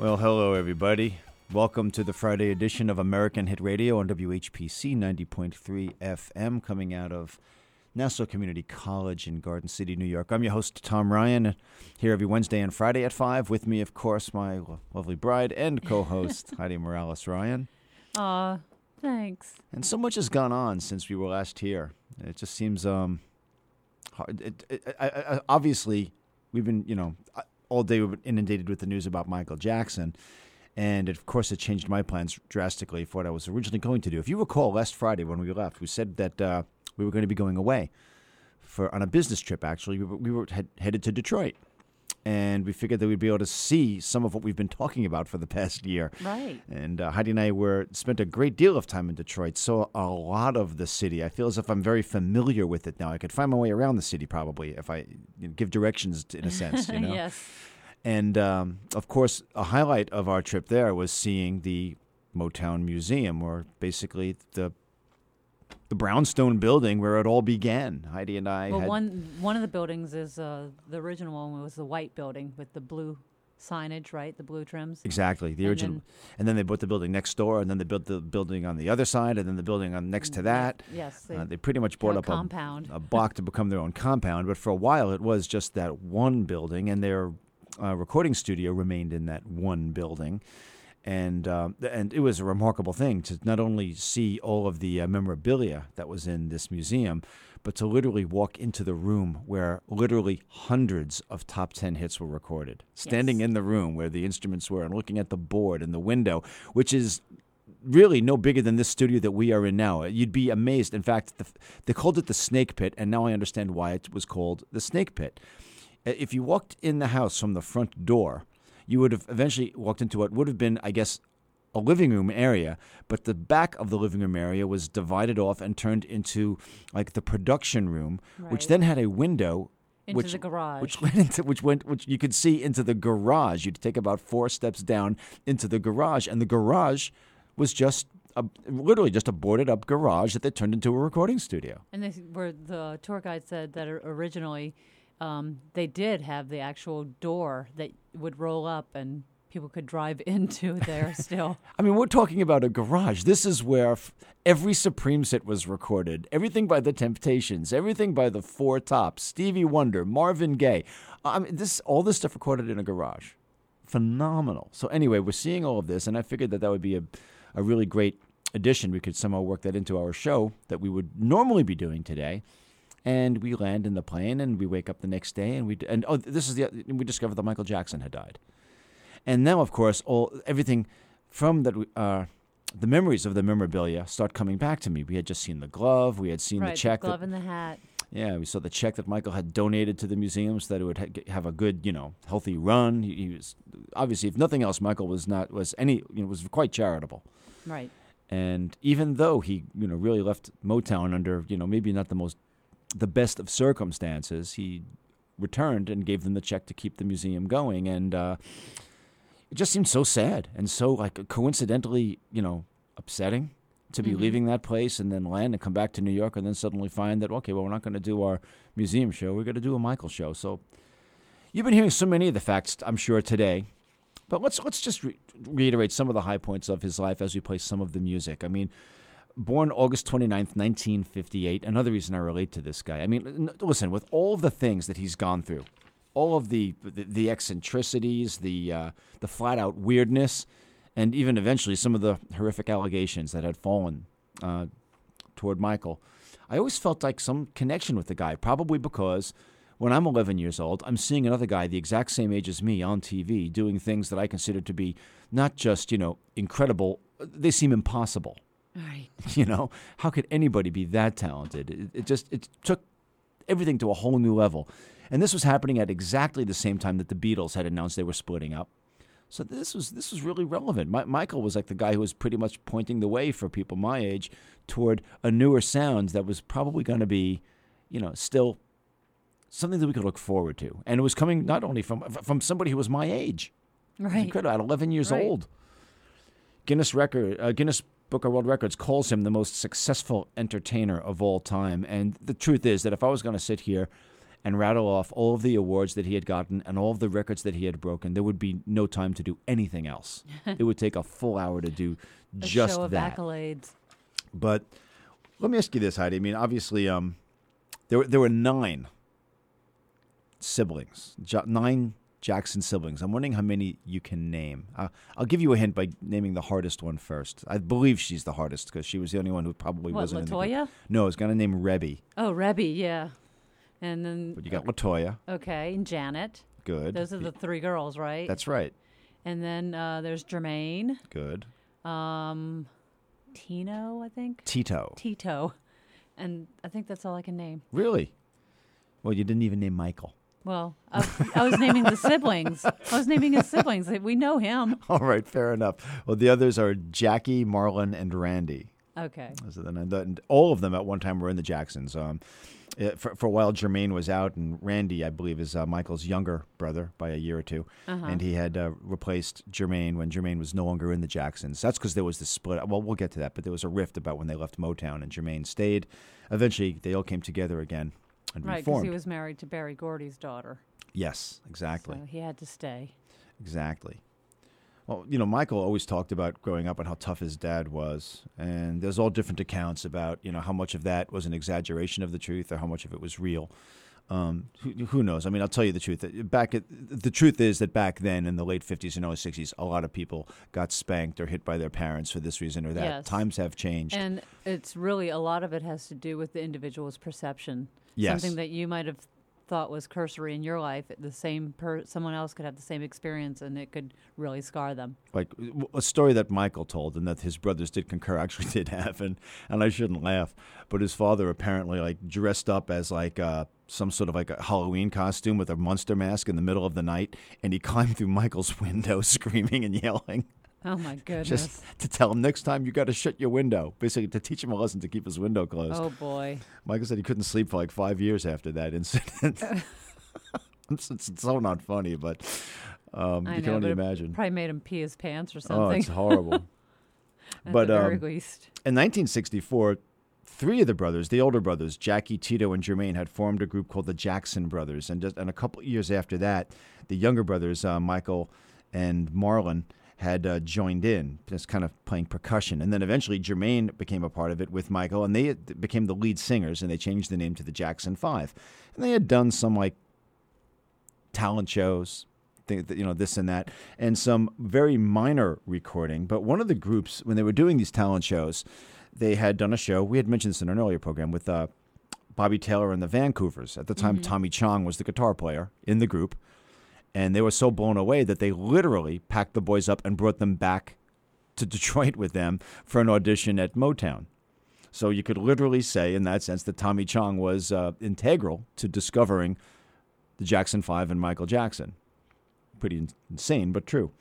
Well, hello, everybody. Welcome to the Friday edition of American Hit Radio on WHPC 90.3 FM, coming out of Nassau Community College in Garden City, New York. I'm your host, Tom Ryan, here every Wednesday and Friday at 5. With me, of course, my lovely bride and co-host, Heidi Morales Ryan. Aw, thanks. And so much has gone on since we were last here. It just seems hard. Obviously, we've been, all day we've been inundated with the news about Michael Jackson. And, of course, it changed my plans drastically for what I was originally going to do. If you recall, last Friday when we left, we said that we were going to be going away on a business trip, actually. We were headed to Detroit. And we figured that we'd be able to see some of what we've been talking about for the past year. Right. And Heidi and I spent a great deal of time in Detroit, saw a lot of the city. I feel as if I'm very familiar with it now. I could find my way around the city probably if I give directions in a sense, Yes. And, of course, a highlight of our trip there was seeing the Motown Museum, or basically the brownstone building where it all began. Heidi and I had... one of the buildings is the original one was the white building with the blue signage, right? The blue trims. Exactly, the original. And then they built the building next door, and then they built the building on the other side, and then the building on next to that. Yes. They pretty much bought up a block to become their own compound. But for a while, it was just that one building, and their recording studio remained in that one building. And it was a remarkable thing to not only see all of the memorabilia that was in this museum, but to literally walk into the room where literally hundreds of top 10 hits were recorded. Standing in the room where the instruments were and looking at the board and the window, which is really no bigger than this studio that we are in now. You'd be amazed. In fact, they called it the Snake Pit, and now I understand why it was called the Snake Pit. If you walked in the house from the front door, you would have eventually walked into what would have been, I guess, a living room area, but the back of the living room area was divided off and turned into like the production room, which then had a window into the garage, which you could see into the garage. You'd take about 4 steps down into the garage, and the garage was just literally just a boarded up garage that they turned into a recording studio. And the tour guide said that originally they did have the actual door that would roll up and people could drive into there still. I mean, we're talking about a garage. This is where every Supremes hit was recorded. Everything by the Temptations, everything by the Four Tops, Stevie Wonder, Marvin Gaye. I mean, all this stuff recorded in a garage. Phenomenal. So anyway, we're seeing all of this, and I figured that would be a really great addition. We could somehow work that into our show that we would normally be doing today. And we land in the plane, and we wake up the next day, and we discovered that Michael Jackson had died. And now, of course, everything from that, the memories of the memorabilia start coming back to me. We had just seen the glove. We had seen the check. The glove and the hat. Yeah, we saw the check that Michael had donated to the museum so that it would have a good, healthy run. He was obviously, if nothing else, Michael was quite charitable. Right. And even though he, really left Motown under, maybe not the best of circumstances, he returned and gave them the check to keep the museum going. And it just seemed so sad and so coincidentally, upsetting to be leaving that place and then land and come back to New York and then suddenly find that, okay, well, we're not going to do our museum show. We're going to do a Michael show. So you've been hearing so many of the facts, I'm sure, today. But let's just reiterate some of the high points of his life as we play some of the music. I mean, born August 29th, 1958. Another reason I relate to this guy. I mean, listen, with all of the things that he's gone through, all of the eccentricities, the flat-out weirdness, and even eventually some of the horrific allegations that had fallen toward Michael, I always felt like some connection with the guy, probably because when I'm 11 years old, I'm seeing another guy the exact same age as me on TV doing things that I consider to be not just, incredible, they seem impossible. Right. How could anybody be that talented? It took everything to a whole new level. And this was happening at exactly the same time that the Beatles had announced they were splitting up. So this was really relevant. Michael was like the guy who was pretty much pointing the way for people my age toward a newer sound that was probably going to be, still something that we could look forward to. And it was coming not only from somebody who was my age. Right. Incredible. At 11 years old. Guinness Book of World Records calls him the most successful entertainer of all time. And the truth is that if I was going to sit here and rattle off all of the awards that he had gotten and all of the records that he had broken, there would be no time to do anything else. It would take a full hour to do just a show of that. accolades. But let me ask you this, Heidi. I mean, obviously, there were 9 siblings, 9 Jackson siblings. I'm wondering how many you can name. I'll give you a hint by naming the hardest one first. I believe she's the hardest because she was the only one who probably wasn't in the group. LaToya? No, I was going to name Rebby. Oh, Rebby, yeah. And then... But you got LaToya. Okay, and Janet. Good. Those are the 3 girls, right? That's right. And then there's Jermaine. Good. Tino, I think? Tito. And I think that's all I can name. Really? Well, you didn't even name Michael. Well, I was naming the siblings. I was naming his siblings. We know him. All right, fair enough. Well, the others are Jackie, Marlon, and Randy. Okay. So then, all of them at one time were in the Jacksons. For a while, Jermaine was out, and Randy, I believe, is Michael's younger brother by a year or two. And he had replaced Jermaine when Jermaine was no longer in the Jacksons. That's because there was this split. Well, we'll get to that, but there was a rift about when they left Motown, and Jermaine stayed. Eventually, they all came together again and right, reformed. because he was married to Berry Gordy's daughter. Yes, exactly. So he had to stay. Exactly. Well, Michael always talked about growing up and how tough his dad was. And there's all different accounts about, how much of that was an exaggeration of the truth or how much of it was real. Who knows? I mean, I'll tell you the truth. The truth is that back then in the late 50s and early 60s, a lot of people got spanked or hit by their parents for this reason or that. Yes. Times have changed. And it's really, a lot of it has to do with the individual's perception. Yes. Something that you might have thought was cursory in your life, someone else could have the same experience and it could really scar them. Like a story that Michael told and that his brothers did concur actually did happen, and I shouldn't laugh, but his father apparently dressed up as some sort of a Halloween costume with a monster mask in the middle of the night, and he climbed through Michael's window screaming and yelling. Oh, my goodness. Just to tell him next time you got to shut your window. Basically, to teach him a lesson to keep his window closed. Oh, boy. Michael said he couldn't sleep for 5 years after that incident. It's so not funny, but you can only imagine. Probably made him pee his pants or something. Oh, it's horrible. At the very least. In 1964, 3 of the brothers, the older brothers, Jackie, Tito, and Jermaine, had formed a group called the Jackson Brothers. And a couple of years after that, the younger brothers, Michael and Marlon, had joined in, just kind of playing percussion. And then eventually Jermaine became a part of it with Michael, and they became the lead singers, and they changed the name to the Jackson 5. And they had done some, talent shows, this and that, and some very minor recording. But one of the groups, when they were doing these talent shows, they had done a show. We had mentioned this in an earlier program with Bobby Taylor and the Vancouvers. At the time, Tommy Chong was the guitar player in the group. And they were so blown away that they literally packed the boys up and brought them back to Detroit with them for an audition at Motown. So you could literally say, in that sense, that Tommy Chong was integral to discovering the Jackson 5 and Michael Jackson. Pretty insane, but true.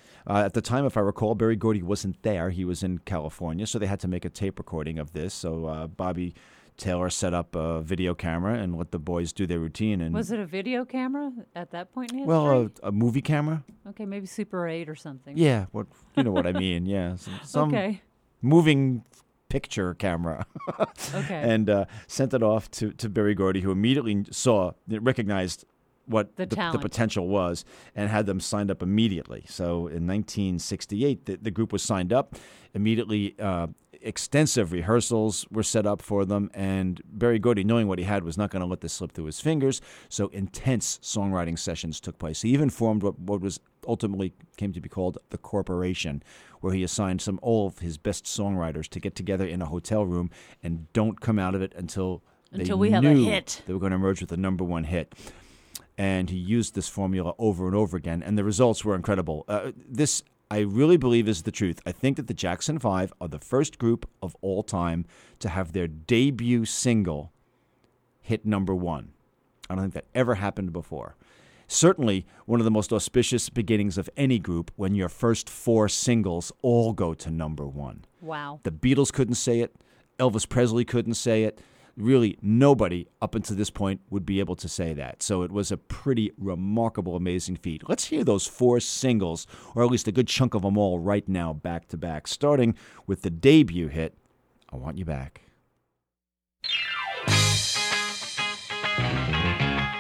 At the time, if I recall, Berry Gordy wasn't there. He was in California, so they had to make a tape recording of this. So Bobby Taylor set up a video camera and let the boys do their routine. And was it a video camera at that point in history? Well, a movie camera. Okay, maybe Super 8 or something. Yeah, you know what I mean. Yeah, some moving picture camera. Okay. And sent it off to Berry Gordy, who immediately recognized what the potential was and had them signed up immediately. So in 1968, the group was signed up. Immediately, extensive rehearsals were set up for them, and Berry Gordy, knowing what he had, was not going to let this slip through his fingers, so intense songwriting sessions took place. He even formed what was ultimately came to be called the Corporation, where he assigned all of his best songwriters to get together in a hotel room and don't come out of it until we have a hit. They were going to emerge with the number 1 hit. And he used this formula over and over again, and the results were incredible. This, I really believe, is the truth. I think that the Jackson 5 are the first group of all time to have their debut single hit number 1. I don't think that ever happened before. Certainly one of the most auspicious beginnings of any group when your first 4 singles all go to number 1. Wow. The Beatles couldn't say it. Elvis Presley couldn't say it. Really, nobody up until this point would be able to say that. So it was a pretty remarkable, amazing feat. Let's hear those 4 singles, or at least a good chunk of them all right now, back to back, starting with the debut hit, I Want You Back.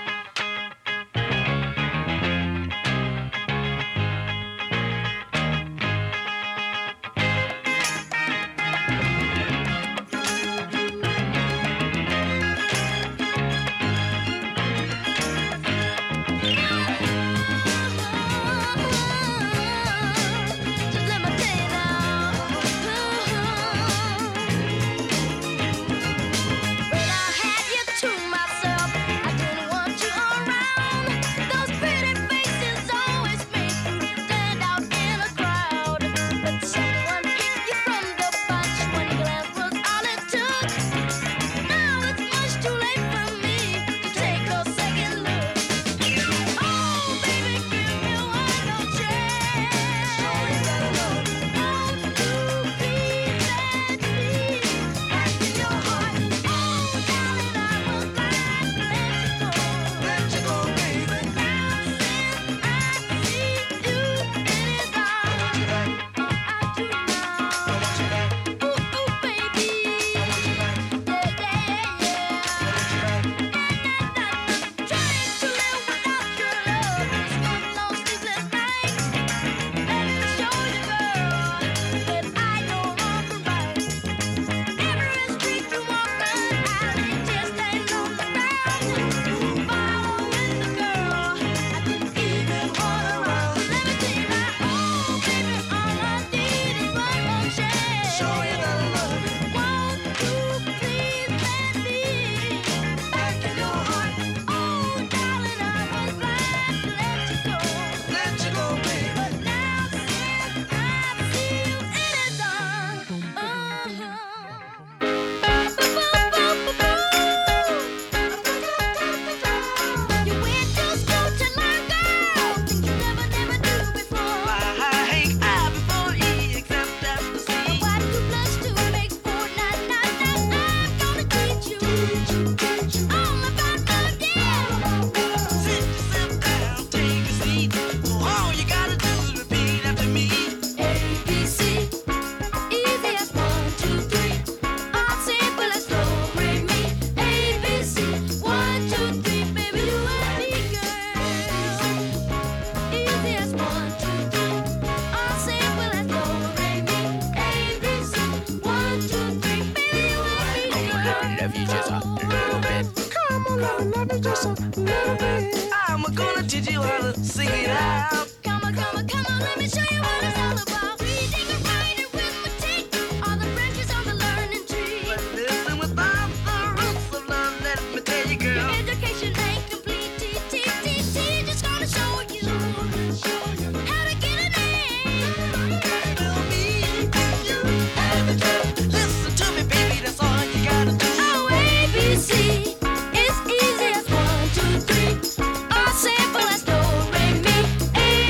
love you just a little bit. Come on, love me just a little bit. I'm gonna teach you how to sing it out. Come on, let me show you what it's all about. Reading and writing, arithmetic, all the branches of the learning tree. But listen without the roots of love, let me tell you, girl. Your education ain't complete. Just gonna show you how to get an A. Tell me if you ever do. Listen to me, baby, that's all you gotta do. Oh, ABC, it's easy as 1, 2, 3. All simple as do, re, mi, A,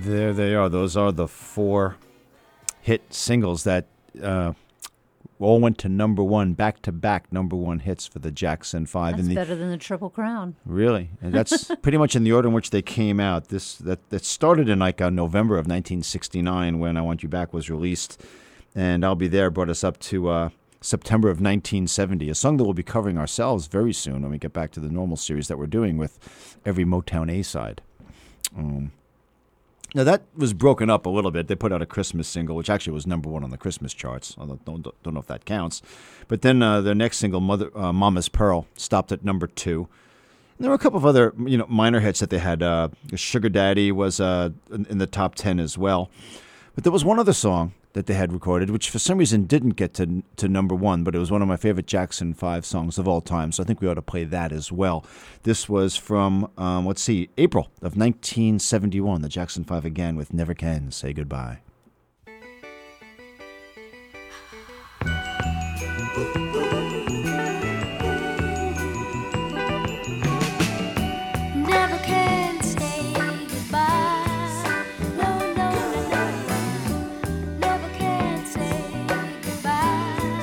There they are. Those are the 4 hit singles that all went to number 1, back-to-back number 1 hits for the Jackson 5. That's better than the Triple Crown. Really? And that's pretty much in the order in which they came out. That started in like November of 1969 when I Want You Back was released. And I'll Be There brought us up to September of 1970, a song that we'll be covering ourselves very soon when we get back to the normal series that we're doing with every Motown A-side. Now, that was broken up a little bit. They put out a Christmas single, which actually was number 1 on the Christmas charts. I don't know if that counts. But then their next single, Mama's Pearl, stopped at number 2. And there were a couple of other minor hits that they had. Sugar Daddy was in the top 10 as well. But there was one other song that they had recorded, which for some reason didn't get to number 1, but it was one of my favorite Jackson 5 songs of all time, so I think we ought to play that as well. This was from, April of 1971, the Jackson 5 again with Never Can Say Goodbye. Never can say goodbye. No, no, no, no. Never can say goodbye.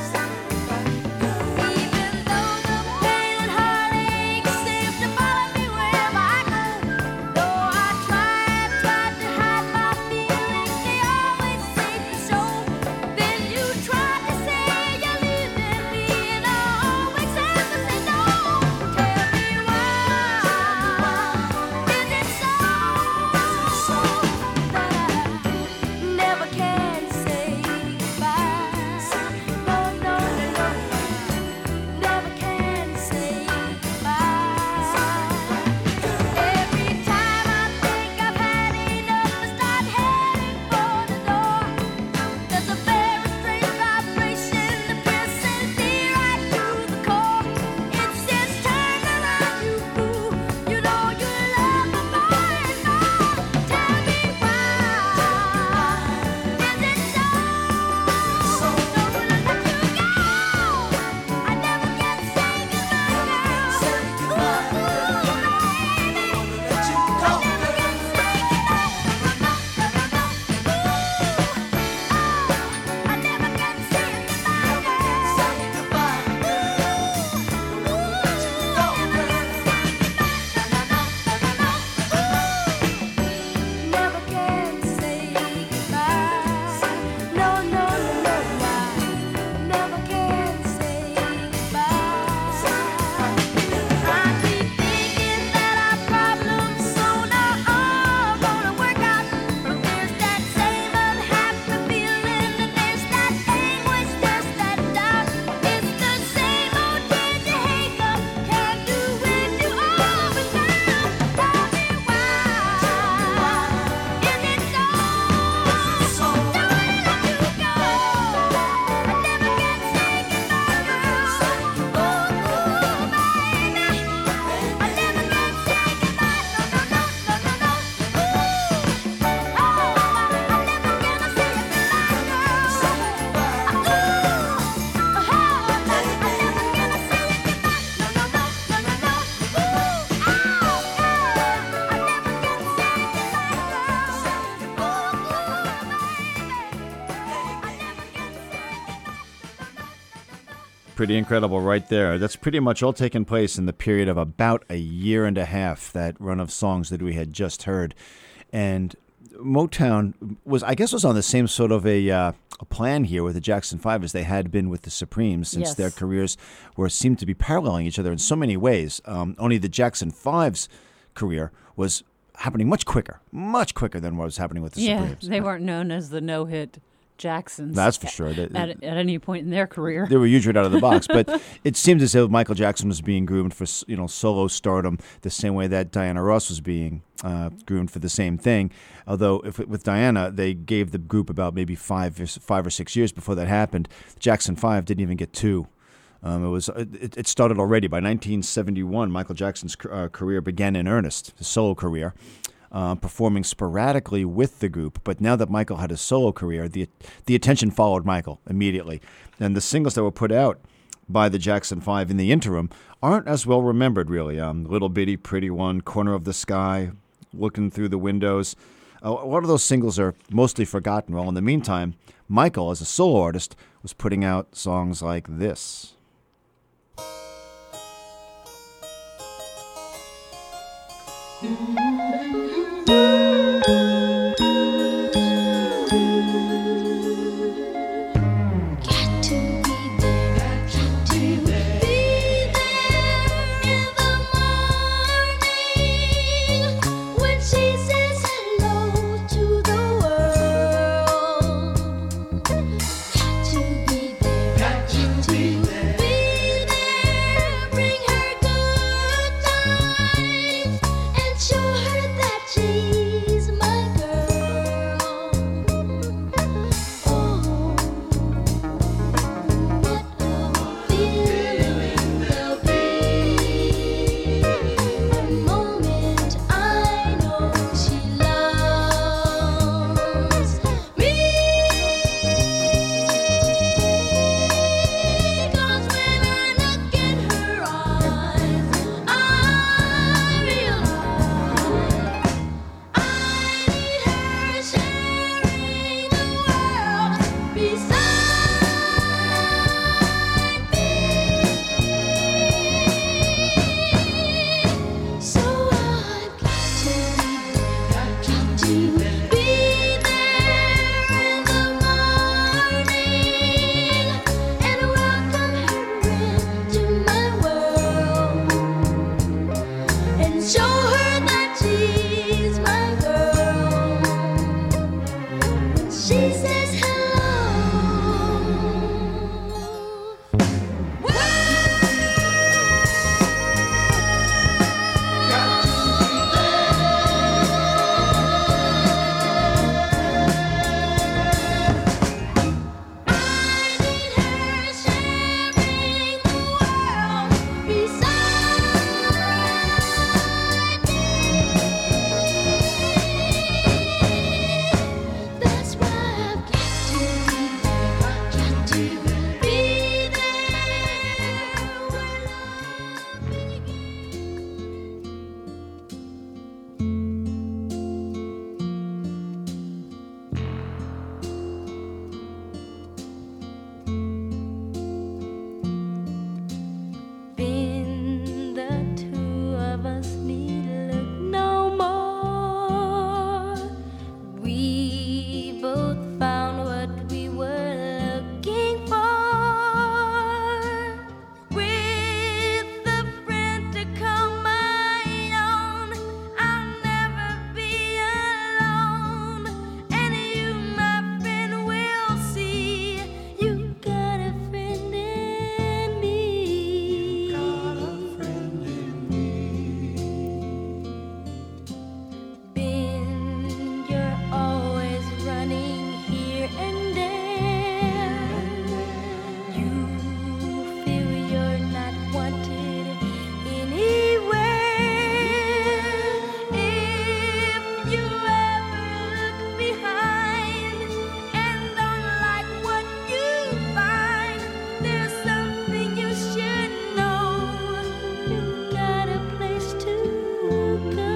Even though the pain and heartache seem to follow me wherever I go. Though I tried to hide my feelings, they always seem to show. Then you tried to say you're leaving me, and I always have to say no. Tell me why. Is it so that I never can say goodbye? No, no, no, no, never can say goodbye. Every time I think I've had enough, I start heading for the door. There's a very strange vibration that pierces me right through the core. It says, turn around, you fool. You know you love me more and more. Tell me why. Is it so? Don't wanna let you go. I never can say goodbye, girl. Ooh, baby. I never can say I never can say never can say goodbye. No, no, no, no, I never can say goodbye. I keep thinking that our problems sooner are gonna work out. But there's that same unhappy feeling, and there's that anguish, there's that doubt. It's the same old thing you hate up, can't do when you are without. Tell me why. Is it so? Don't wanna let you go. I never can say goodbye, girl. Ooh, baby. I never can say goodbye. No, no, no, no, no, no. Ooh, oh, I never gonna say goodbye, girl. Ooh, oh, I never gonna say goodbye. No, no, no, no, no, no. Ooh, oh, I never can say goodbye, girl. Pretty incredible right there. That's pretty much all taken place in the period of about a year and a half, that run of songs that we had just heard. And Motown was on the same sort of a plan here with the Jackson 5 as they had been with the Supremes, since Yes. their careers seemed to be paralleling each other in so many ways. Only the Jackson 5's career was happening much quicker than what was happening with the Yeah, Supremes. they weren't known as the no-hit Jacksons. That's for sure. At any point in their career. They were huge right out of the box, but it seemed as if Michael Jackson was being groomed for solo stardom the same way that Diana Ross was being groomed for the same thing. Although with Diana, they gave the group about maybe 5 or 6 years before that happened. Jackson 5 didn't even get 2. It started already. By 1971, Michael Jackson's career began in earnest, his solo career. Performing sporadically with the group, but now that Michael had a solo career, the attention followed Michael immediately. And the singles that were put out by the Jackson 5 in the interim aren't as well remembered, really. Little Bitty Pretty One, Corner of the Sky, Looking Through the Windows. A lot of those singles are mostly forgotten. Well, in the meantime, Michael, as a solo artist, was putting out songs like this. Got to be there, got to be there in the morning when she says hello to the world. Got to be there, got to be there, bring her good times and show her that she's my girl. Oh. What a feeling there'll be the moment I know she loves me. 'Cause when I look in her eyes, I realize I need her sharing the world beside me. So I've got to be there, got to be there in the morning and welcome her into my world and show her that she's my girl. When she says hello, that's why I've got to be there, got to be there where love begins. Then the two of us need look no more. We both found what we were looking for. With a friend to call my own, I'll never be alone. And you, my friend, will see you got a friend in me. Ben, you're always running here and there. You feel you're not wanted anywhere. If you ever look behind and don't like what you find, there's something you should know. You got a place to go.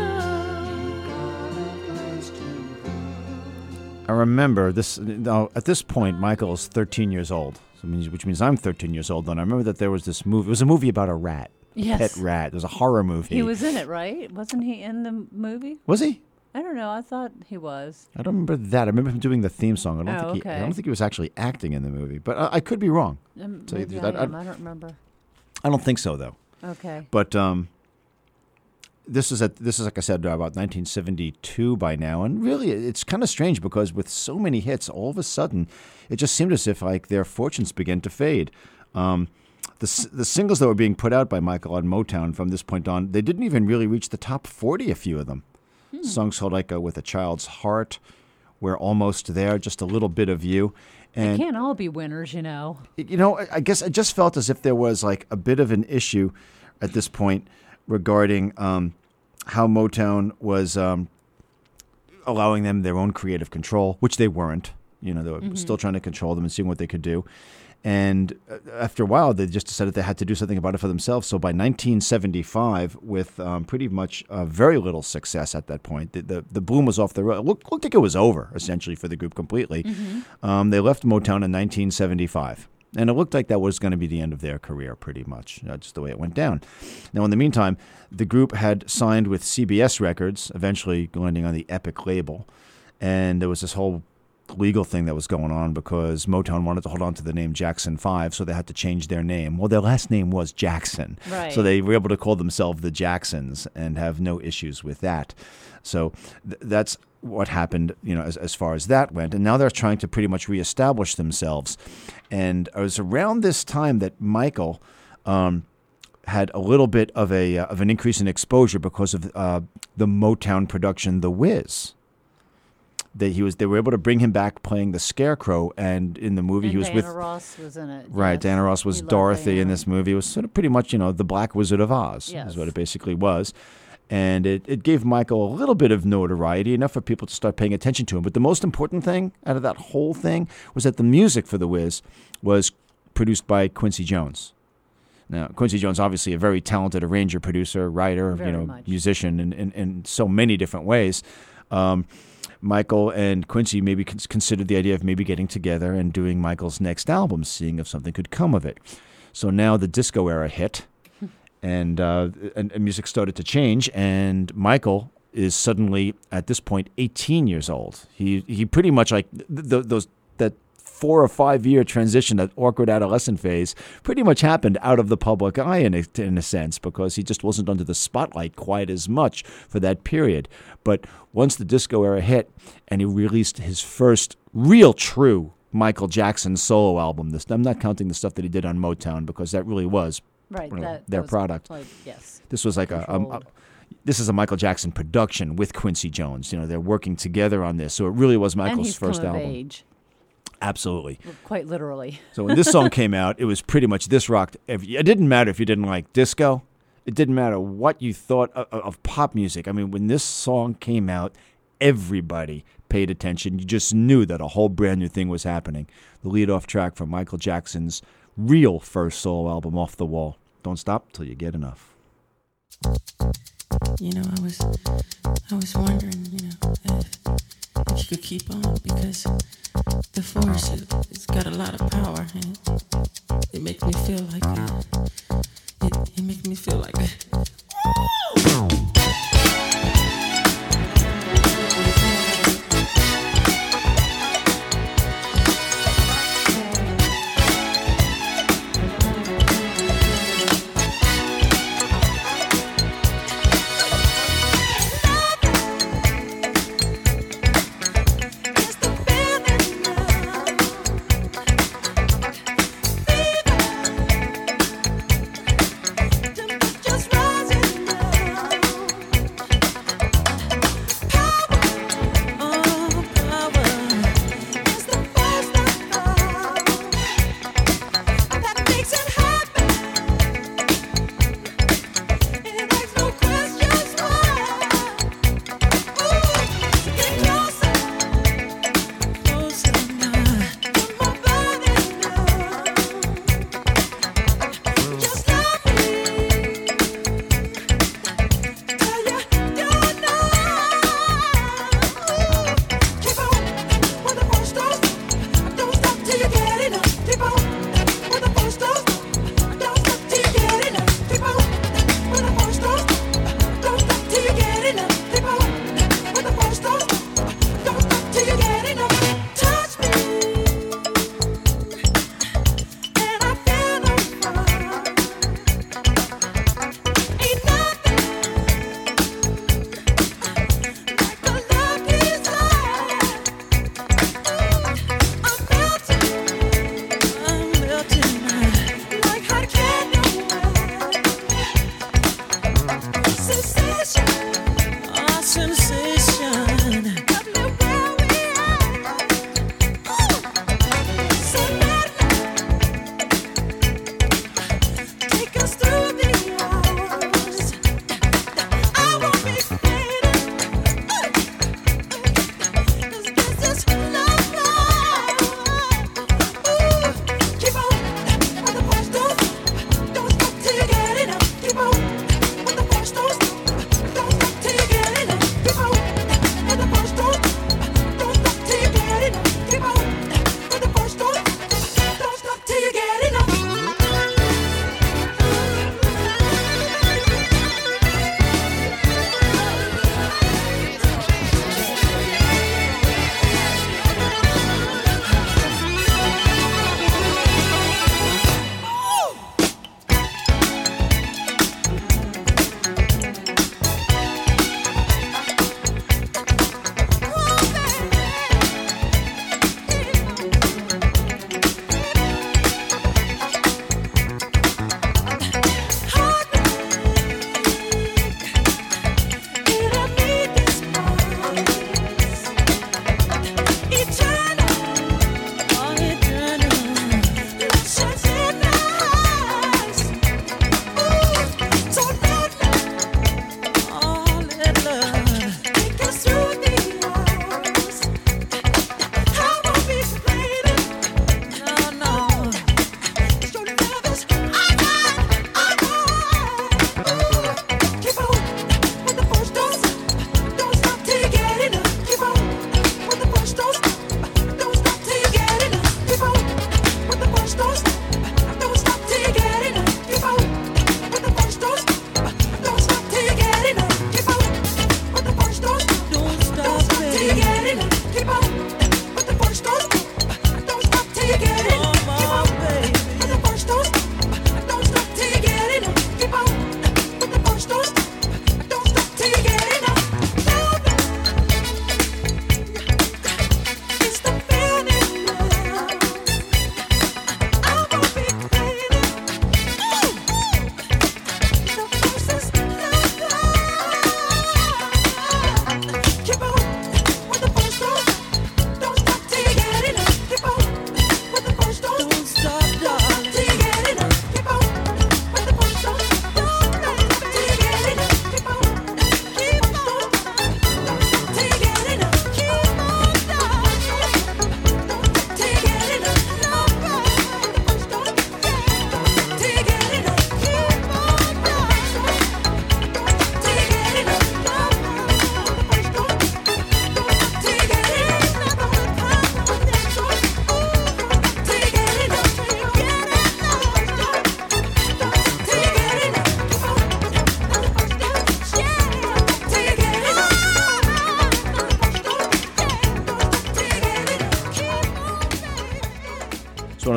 I remember this. Now, at this point, Michael is 13 years old, which means I'm 13 years old. And I remember that there was this movie. It was a movie about a rat, Yes. pet rat. It was a horror movie. He was in it, right? Wasn't he in the movie? Was he? I don't know. I thought he was. I don't remember that. I remember him doing the theme song. I don't Oh, think I okay. don't think he was actually acting in the movie, but I could be wrong. Tell you the Maybe truth, I am. I don't remember. I don't think so though. Okay. But this is like I said about 1972 by now, and really it's kind of strange because with so many hits, all of a sudden it just seemed as if like their fortunes began to fade. The singles that were being put out by Michael on Motown from this point on, they didn't even really reach the top 40. A few of them, songs called like "With a Child's Heart," "We're Almost There," "Just a Little Bit of You," They and can't all be winners, you know. I guess I just felt as if there was like a bit of an issue at this point regarding how Motown was allowing them their own creative control, which they weren't. They were still trying to control them and seeing what they could do. And after a while, they just decided they had to do something about it for themselves. So by 1975, with pretty much very little success at that point, the boom was off the road. It looked like it was over, essentially, for the group completely. They left Motown in 1975. And it looked like that was going to be the end of their career, pretty much, just the way it went down. Now, in the meantime, the group had signed with CBS Records, eventually landing on the Epic label. And there was this whole legal thing that was going on because Motown wanted to hold on to the name Jackson 5, so they had to change their name. Well, their last name was Jackson. Right. So they were able to call themselves the Jacksons and have no issues with that. So that's what happened, as far as that went. And now they're trying to pretty much reestablish themselves. And it was around this time that Michael had a little bit of an increase in exposure because of the Motown production, The Wiz. They were able to bring him back playing the Scarecrow, and in the movie And he was Diana with Ross was in it. right. Yes. Diana Ross was We love Dorothy in Diana. this movie. It was sort of pretty much the Black Wizard of Oz Yes. is what it basically was. And it gave Michael a little bit of notoriety, enough for people to start paying attention to him. But the most important thing out of that whole thing was that the music for The Wiz was produced by Quincy Jones. Now, Quincy Jones, obviously a very talented arranger, producer, writer, Very much. musician in so many different ways. Michael and Quincy maybe considered the idea of maybe getting together and doing Michael's next album, seeing if something could come of it. So now the disco era hit. And music started to change, and Michael is suddenly at this point 18 years old. He pretty much like that 4 or 5 year transition, that awkward adolescent phase, pretty much happened out of the public eye in a sense, because he just wasn't under the spotlight quite as much for that period. But once the disco era hit, and he released his first real true Michael Jackson solo album, I'm not counting the stuff that he did on Motown, because that really was Right. their was product. Like, yes. This was like Controlled. this is a Michael Jackson production with Quincy Jones. They're working together on this, so it really was And Michael's he's first come of album. age, Absolutely. quite literally. So when this song came out, it was pretty much this rocked. It didn't matter if you didn't like disco. It didn't matter what you thought of pop music. I mean, when this song came out, everybody paid attention. You just knew that a whole brand new thing was happening. The lead-off track from Michael Jackson's real first solo album, Off the Wall. Don't stop till you get enough. I was wondering, if you could keep on, because the force, it's got a lot of power, and it makes me feel like it makes me feel like It's the feeling now. Fever. Just rise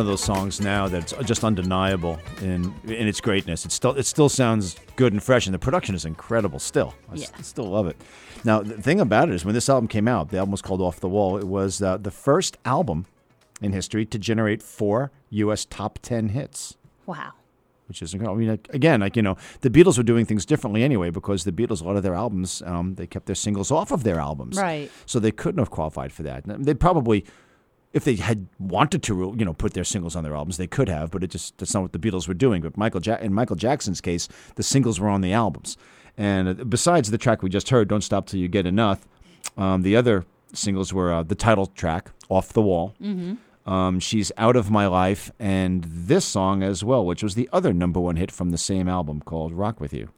of those songs now that's just undeniable in its greatness. It still sounds good and fresh, and the production is incredible still. I still love it. Now, the thing about it is when this album came out, the album was called Off the Wall. It was the first album in history to generate 4 U.S. top 10 hits. Wow. Which is incredible. I mean, again, the Beatles were doing things differently anyway because the Beatles, a lot of their albums, they kept their singles off of their albums. Right. So they couldn't have qualified for that. They probably, if they had wanted to, put their singles on their albums, they could have, but that's not what the Beatles were doing. But in Michael Jackson's case, the singles were on the albums. And besides the track we just heard, Don't Stop Till You Get Enough, the other singles were the title track, Off the Wall. Mm-hmm. She's Out of My Life, and this song as well, which was the other #1 hit from the same album called Rock With You.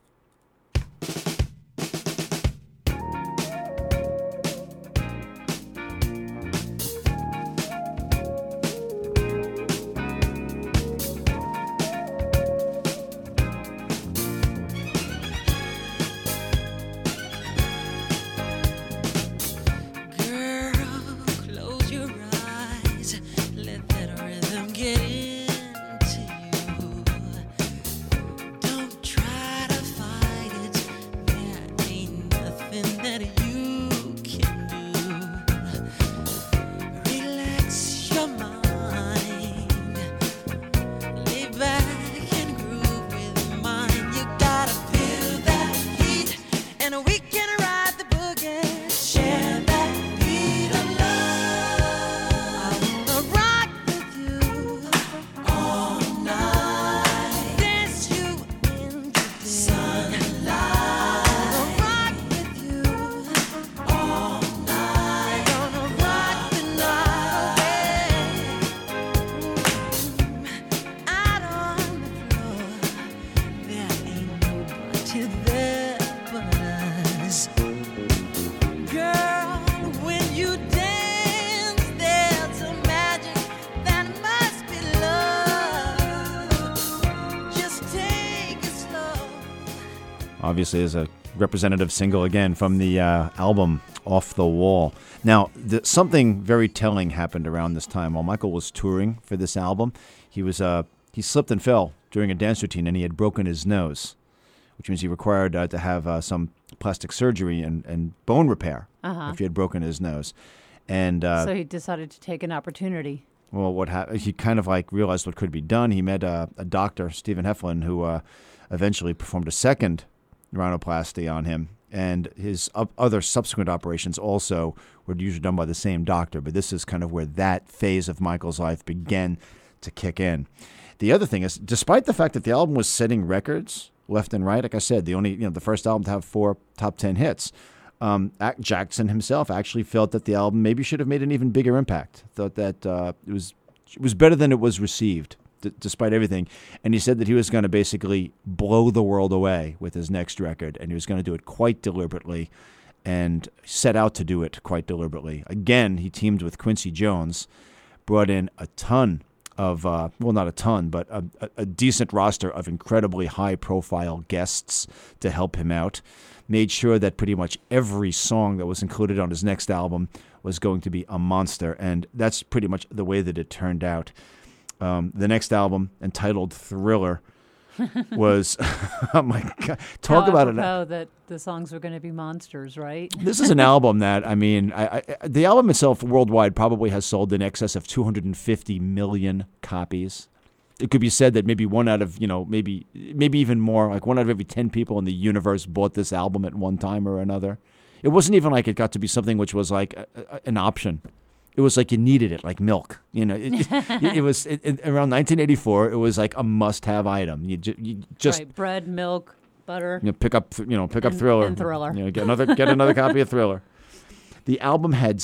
Obviously, is a representative single again from the album Off the Wall. Now, something very telling happened around this time. While Michael was touring for this album, he slipped and fell during a dance routine, and he had broken his nose, which means he required to have some plastic surgery and bone repair if he had broken his nose. And so he decided to take an opportunity. Well, what happened? He kind of realized what could be done. He met a doctor, Stephen Heflin, who eventually performed a second rhinoplasty on him, and his other subsequent operations also were usually done by the same doctor, but this is kind of where that phase of Michael's life began to kick in. The other thing is, despite the fact that the album was setting records left and right, like I said, the first album to have 4 top 10 hits, Jackson himself actually felt that the album maybe should have made an even bigger impact, thought that it was better than it was received. Despite everything, and he said that he was going to basically blow the world away with his next record, and he was going to do it quite deliberately and set out to do it quite deliberately. Again, he teamed with Quincy Jones, brought in a ton of, not a ton, but a decent roster of incredibly high-profile guests to help him out, made sure that pretty much every song that was included on his next album was going to be a monster, and that's pretty much the way that it turned out. The next album, entitled Thriller, was, oh my God, talk about it. That the songs were going to be monsters, right? This is an album that, the album itself worldwide probably has sold in excess of 250 million copies. It could be said that maybe one out of, maybe even more, like 1 out of every 10 people in the universe bought this album at one time or another. It wasn't even like it got to be something which was like an option. It was like you needed it, like milk. It was around 1984. It was like a must-have item. You just right, bread, milk, butter. Pick up Thriller. And Thriller. Get another copy of Thriller. The album had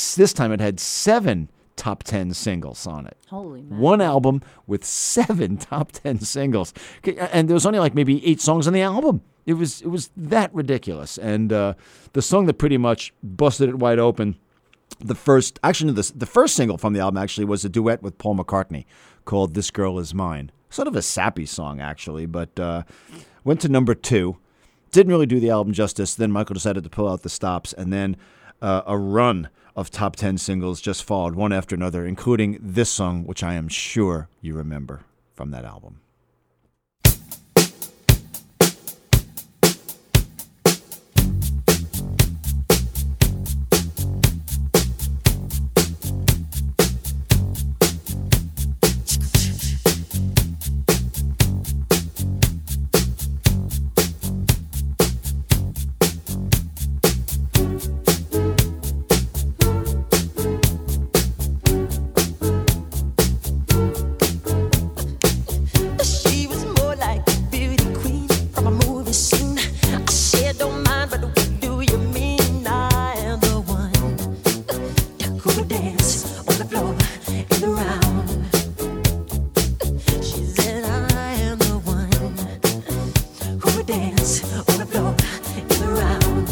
7 top 10 singles on it. Holy man! One album with 7 top 10 singles, and there was only like maybe 8 songs on the album. It was that ridiculous. And the song that pretty much busted it wide open. The first single from the album actually was a duet with Paul McCartney called "This Girl Is Mine." Sort of a sappy song actually, but went to #2. Didn't really do the album justice. Then Michael decided to pull out the stops, and then a run of top 10 singles just followed one after another, including this song, which I am sure you remember from that album. She was more like a beauty queen from a movie scene. I said, don't mind, but what do you mean? I am the one who would dance on the floor in the round. She said, I am the one who would dance on the floor in the round.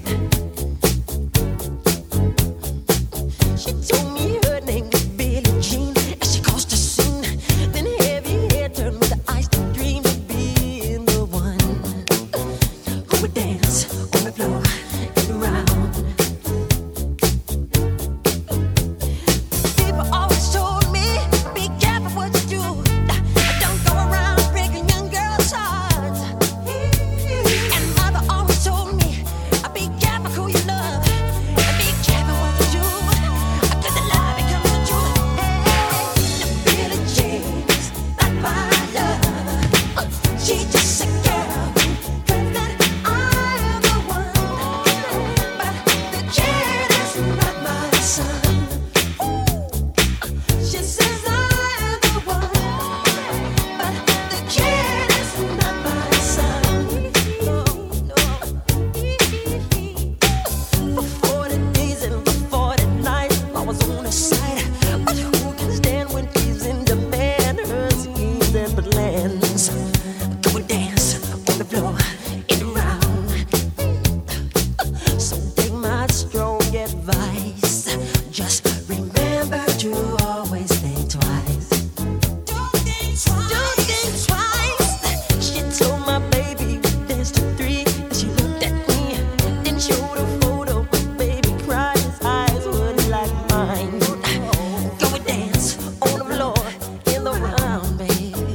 She told me her name was Billie Jean as she caused a scene. Then heavy hair turned with the eyes to dream of being the one who would dance on the floor and around. People always told me, be careful what you do. Don't go around breaking young girls' hearts. And mother always told me, be careful who you love. And be careful what you do. Cause the love becomes the truth. Hey, the Billie Jean's not my love. She just a girl who claims that I am the one. But the kid is not my son. She says I am the one. But the kid is not my son. For 40 days and for 40 nights, I was on her side. But who can stand when she's in demand? Her schemes and plans. Go and dance on the floor and around. So take my strong advice. Just remember to always think twice. Don't think twice. She told my baby we danced to 3. She looked at me, then showed a photo. My baby cried, his eyes were like mine. Go and dance on the floor in the round, babe.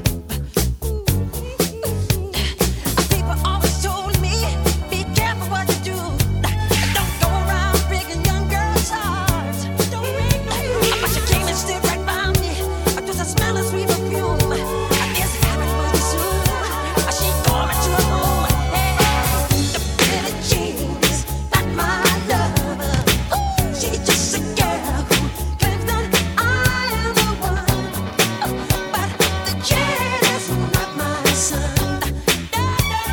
People always told me, be careful what you do. Don't go around breaking young girls' hearts. But she came and stood right by me. Just a smell of sweet perfume. This happened was too soon. She called me to her room. Hey, the Billie Jean's not my love. She's just a girl who claims that I am the one. But the kid is not my son. The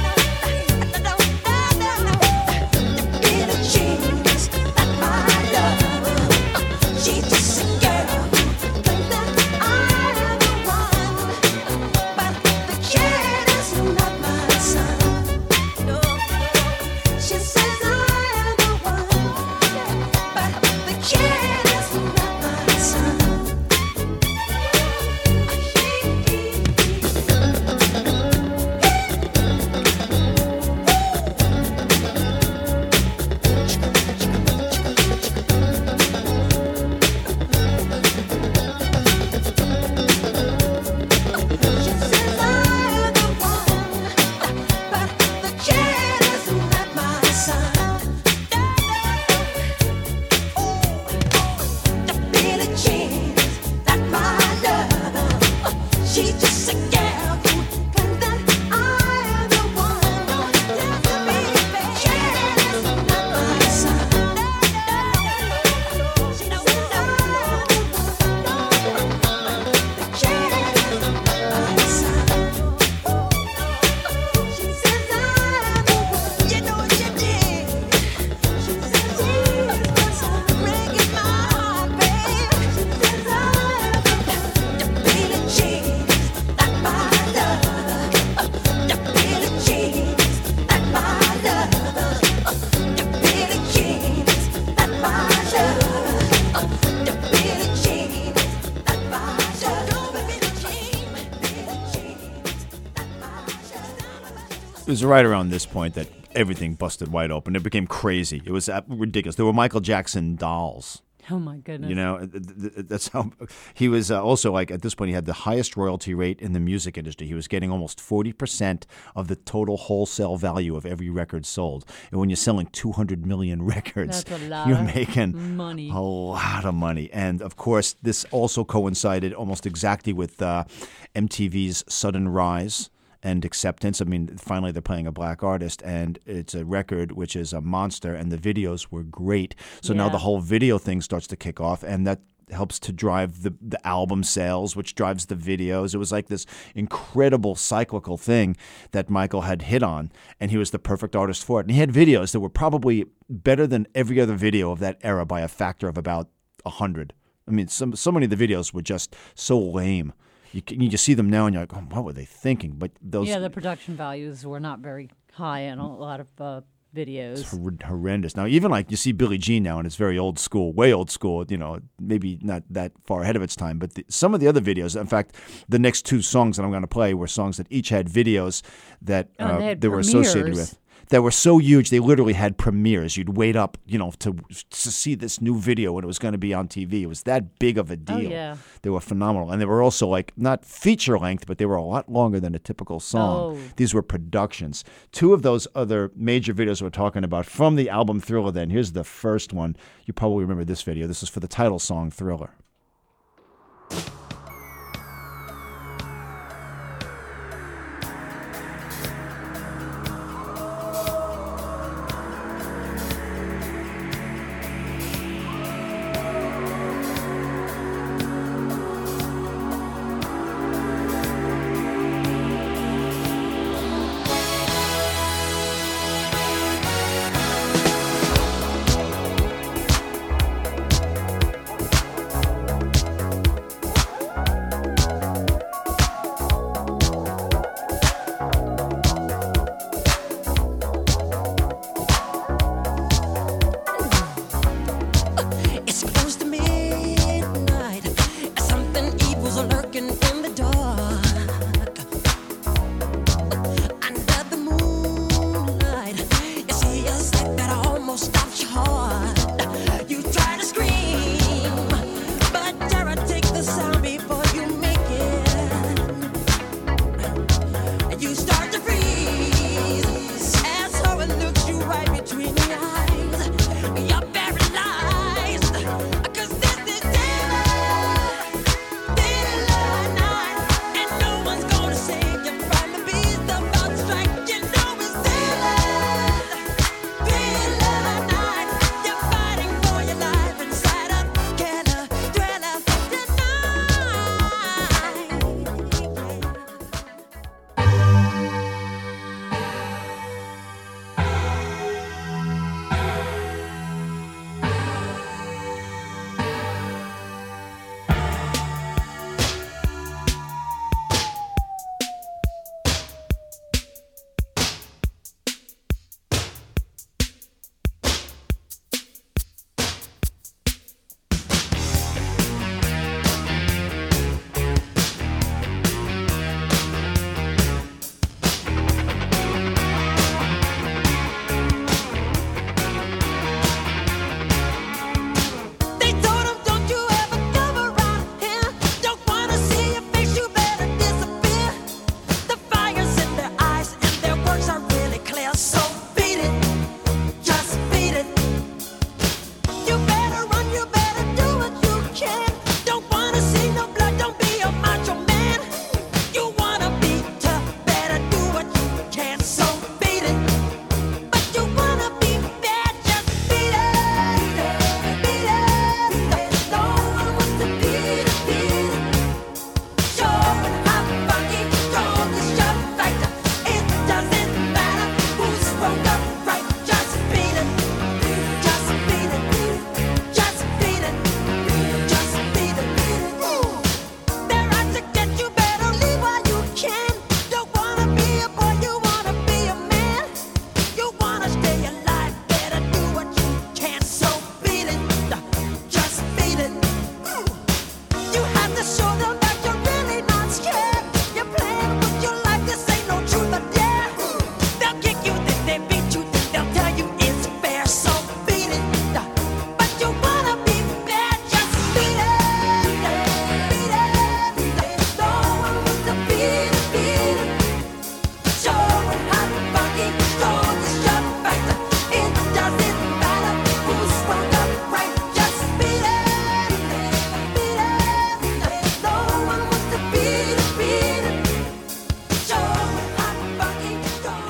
Billie Jean's not my love. She's just a girl who claims that I am the one. But the kid is not my son. No, she says I am the one. But the kid is not my son. She says I am the one. But the kid is not my son. The Billie Jean's not my love. She's just a girl who claims that I am the one. The kid is not my son. She says I am the one. The kid is not my son. She says I am the one. You know what you did. She says breaking my heart, babe. She says I am the one. The Billie Jean's not my love. The Billie Jean's not my love. The Billie Jean's not my love. The Billie Jean's not my love. Billie Jean, Billie Jean's not my love. It was right around this point that everything busted wide open. It became crazy. It was ridiculous. There were Michael Jackson dolls. Oh my goodness. You know, that's how he was also like at this point he had the highest royalty rate in the music industry. He was getting almost 40% of the total wholesale value of every record sold. And when you're selling 200 million records, That's a lot you're of making money. a lot of money. And of course, this also coincided almost exactly with MTV's sudden rise and acceptance. I mean, finally they're playing a black artist, and it's a record which is a monster, and the videos were great. So now Yeah. the whole video thing starts to kick off, and that helps to drive the album sales, which drives the videos. It was like this incredible cyclical thing that Michael had hit on, and he was the perfect artist for it. And he had videos that were probably better than every other video of that era by a factor of about 100. I mean, so many of the videos were just so lame. You just see them now and you're like, oh, what were they thinking? But those Yeah, the production values were not very high in a lot of videos. horrendous. Now, even like you see Billie Jean now, and it's very old school, way old school, you know, maybe not that far ahead of its time. But some of the other videos, in fact, the next two songs that I'm going to play were songs that each had videos that they were associated premieres. with. That were so huge, they literally had premieres. You'd wait up, you know, to see this new video when it was going to be on TV. It was that big of a deal. yeah. They were phenomenal. And they were also like not feature length, but they were a lot longer than a typical song. Oh. These were productions. Two of those other major videos we're talking about from the album Thriller then. Here's the first one. You probably remember this video. This is for the title song, Thriller.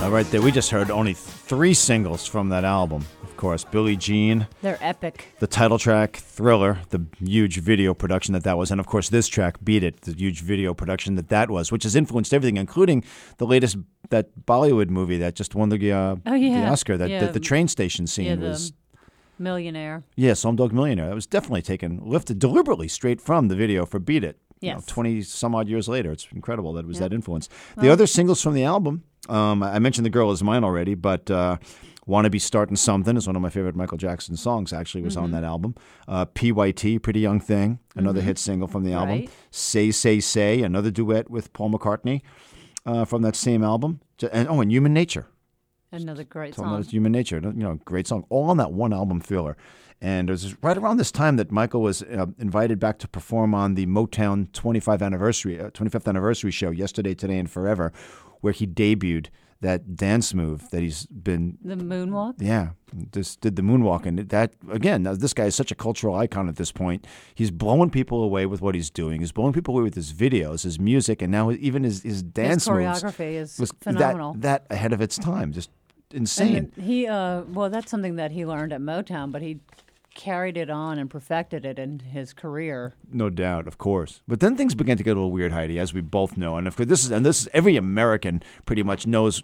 Right there, we just heard only 3 singles from that album. Of course, Billie Jean, They're epic. the title track, Thriller, the huge video production that was, and of course this track, Beat It, the huge video production that was, which has influenced everything, including the latest, that Bollywood movie that just won the Oscar, that the train station scene the was... Millionaire. Yeah, Slumdog Millionaire. That was definitely lifted deliberately straight from the video for Beat It. Yes. 20 some odd years later. It's incredible that it was that influence. The other singles from the album, I mentioned The Girl Is Mine already, but Wanna Be Startin' Something is one of my favorite Michael Jackson songs, actually, was on that album. PYT, Pretty Young Thing, another hit single from the album. Right. Say, Say, Say, another duet with Paul McCartney from that same album. And Human Nature. Another great Talking about song. his Human Nature, great song, all on that one album, Thriller. And it was right around this time that Michael was invited back to perform on the Motown 25th anniversary show, Yesterday, Today, and Forever, where he debuted that dance move that he's been... The moonwalk? Yeah, just did the moonwalk. And that, again, now this guy is such a cultural icon at this point. He's blowing people away with what he's doing. He's blowing people away with his videos, his music, and now even his dance His moves. choreography is was phenomenal. That ahead of its time, just insane. And then he, that's something that he learned at Motown, but he carried it on and perfected it in his career. No doubt, of course. But then things began to get a little weird, Heidi, as we both know. And of course, this is every American pretty much knows.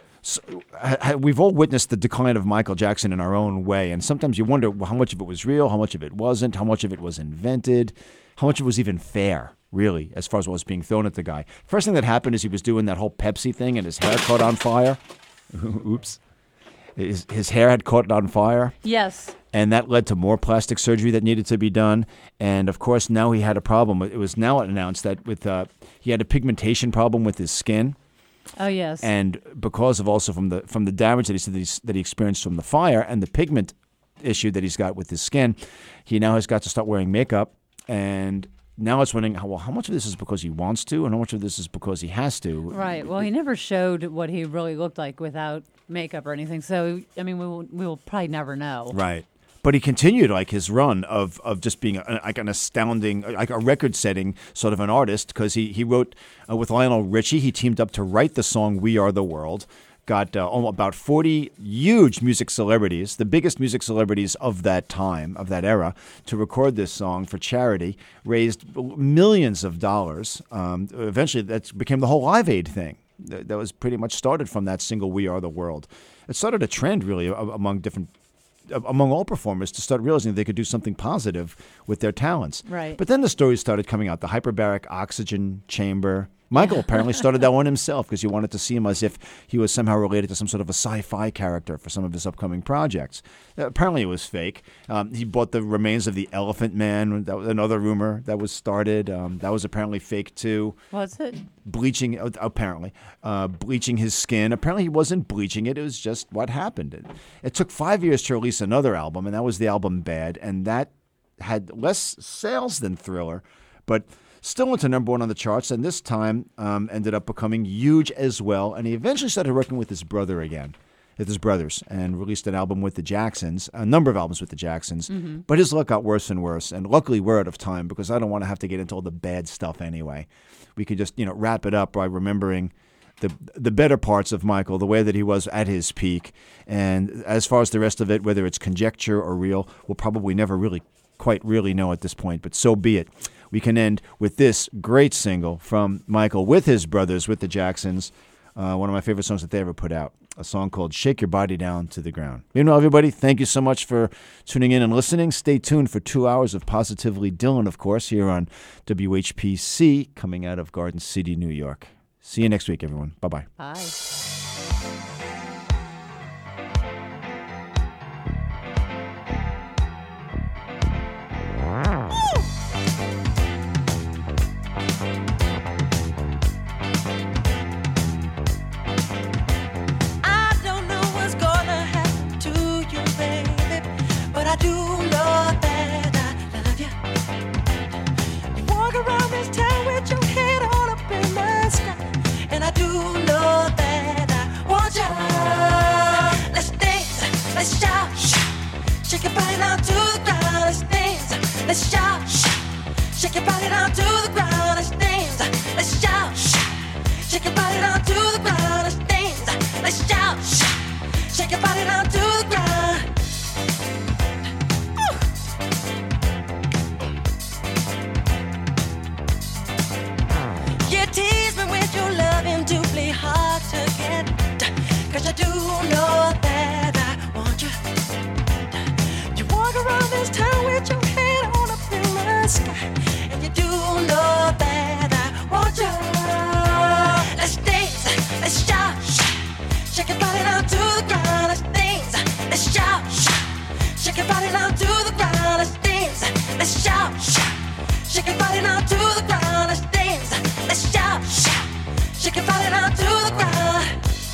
We've all witnessed the decline of Michael Jackson in our own way, and sometimes you wonder how much of it was real, how much of it wasn't, how much of it was invented, how much of it was even fair, really, as far as what was being thrown at the guy. First thing that happened is he was doing that whole Pepsi thing, and his hair caught on fire. Oops. His hair had caught on fire. Yes. And that led to more plastic surgery that needed to be done. And, of course, now he had a problem. It was now announced that he had a pigmentation problem with his skin. Oh, yes. And because of also from the damage that he said that he experienced from the fire and the pigment issue that he's got with his skin, he now has got to start wearing makeup. And now it's wondering, how much of this is because he wants to and how much of this is because he has to. Right. Well, he never showed what he really looked like without makeup or anything. So, I mean, we will probably never know. Right. But he continued like his run of just being an astounding, like a record-setting sort of an artist, because he wrote with Lionel Richie. He teamed up to write the song "We Are the World." Got about 40 huge music celebrities, the biggest music celebrities of that time, of that era, to record this song for charity. Raised millions of dollars. Eventually, that became the whole Live Aid thing. That was pretty much started from that single "We Are the World." It started a trend really among all performers to start realizing they could do something positive with their talents. Right. But then the stories started coming out. The hyperbaric oxygen chamber. Michael apparently started that one himself because he wanted to see him as if he was somehow related to some sort of a sci-fi character for some of his upcoming projects. Apparently it was fake. He bought the remains of the Elephant Man. That was another rumor that was started. That was apparently fake too. Was it? Bleaching his skin. Apparently he wasn't bleaching it. It was just what happened. It took 5 years to release another album, and that was the album Bad, and that had less sales than Thriller, but still went to number 1 on the charts, and this time ended up becoming huge as well. And he eventually started working with his brother again, with his brothers, and released an album with the Jacksons, a number of albums with the Jacksons. Mm-hmm. But his luck got worse and worse, and luckily we're out of time because I don't want to have to get into all the bad stuff anyway. We could just wrap it up by remembering the better parts of Michael, the way that he was at his peak. And as far as the rest of it, whether it's conjecture or real, we'll probably never quite really know at this point, but so be it. We can end with this great single from Michael with his brothers, with the Jacksons, one of my favorite songs that they ever put out, a song called Shake Your Body Down to the Ground. Meanwhile, everybody, thank you so much for tuning in and listening. Stay tuned for 2 hours of Positively Dylan, of course, here on WHPC, coming out of Garden City, New York. See you next week, everyone. Bye-bye. Bye. I don't know what's gonna happen to you, baby, but I do know that I love you. You walk around this town with your head all up in the sky, and I do know that I want you. Let's dance, let's shout, shake your body down to the ground. Let's dance, let's shout, shake your body down to the ground. Let's dance, let's shout, shake your body down to the ground. Let's dance. let's shout, shake your body down to the ground. You tease me with your loving to play hard to get, 'cause you do know that I want you. You walk around this town with your head on up in the sky, and you do know that I want you. Let's dance, let's shout, shake your body down to the ground. Let's dance, let's shout, shake your body down to the ground. Let's dance, let's shout, shake your body down to the ground. Let's dance, let's shout, shake your body down to the ground.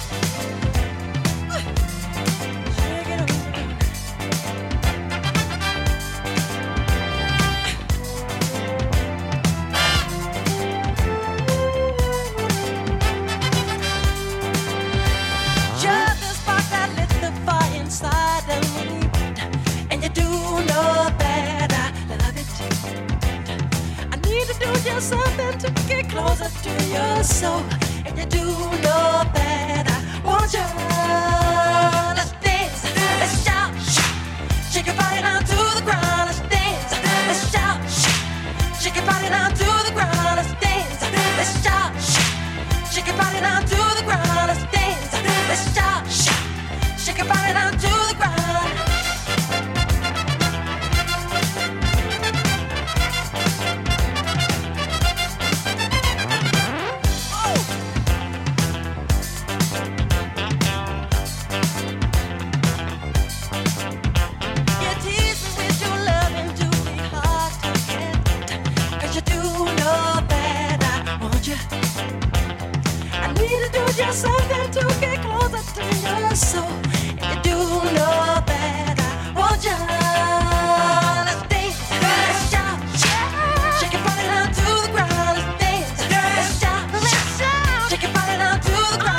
Shake it up. You're the spark that lit the fire inside of me, and you do know that I love it. I need to do just something to get closer to your soul, and you do know that I want you. Let's dance, let's shout, shake your body down to the ground. Let's dance, let's shout, shake your body down to the ground. Let's dance, let's shout, shake your body down to the ground. Let's dance, let's shout, shake your body down to the ground. You tease me with your loving to be hard to get, 'cause you do know that I want you. I need to do just something to get closer to your soul, and you do know that I want you. Let's dance, let's shout, shake your body down to the ground. Let's dance, let's shout, shake your body down to the ground.